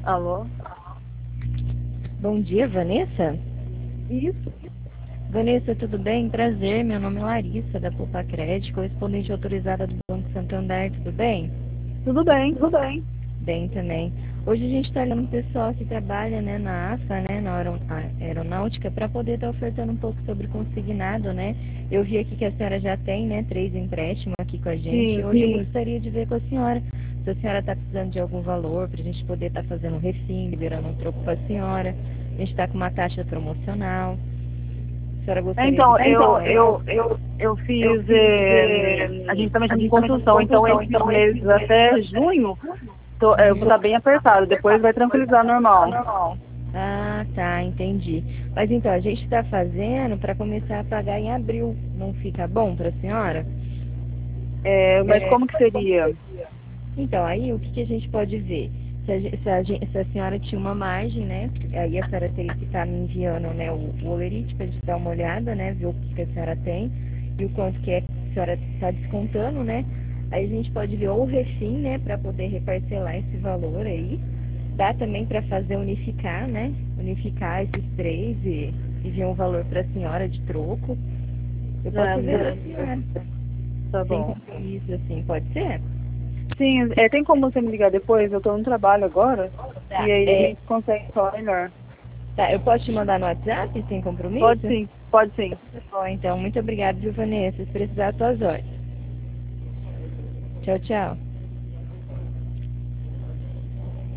Alô? Bom dia, Vanessa? Isso. Vanessa, tudo bem? Prazer, meu nome é Larissa, da Poupa Crédito, correspondente autorizada do Banco Santander, tudo bem? Tudo bem. Bem também. Hoje a gente está olhando o pessoal que trabalha, né, na AFA, né, na aeronáutica, para poder estar ofertando um pouco sobre consignado, né? Eu vi aqui que a senhora já tem, né, 3 empréstimos aqui com a gente. Sim. Hoje eu gostaria de ver com a senhora se a senhora está precisando de algum valor para a gente poder estar fazendo um refim, liberando um troco para a senhora. A gente está com uma taxa promocional. A senhora gostaria Então, de eu, saber? eu, eu fiz. A gente está mexendo com construção, então esses meses até junho eu vou estar bem apertado. Depois vai tranquilizar normal. Ah, tá, entendi. Mas então, a gente está fazendo para começar a pagar em abril. Não fica bom para a senhora? Mas como que seria? Então, aí o que, que a gente pode ver? Se a senhora tinha uma margem, né? Aí a senhora teria que estar me enviando, né, o Olerite para a gente dar uma olhada, né? Ver o que a senhora tem e o quanto que a senhora está descontando, né? Aí a gente pode ver ou o refim, né? Para poder reparcelar esse valor aí. Dá também para fazer unificar, né? Unificar esses três e ver um valor para a senhora de troco. Eu posso ver a senhora. Tá Sem bom. compromisso, assim, pode ser? Sim, tem como você me ligar depois? Eu estou no trabalho agora. Tá. E aí a gente consegue falar melhor. Tá, eu posso te mandar no WhatsApp sem compromisso? Pode sim, pode sim. Tá bom, então, muito obrigada, viu, Vanessa? Se precisar, tuas ordens. Tchau, tchau.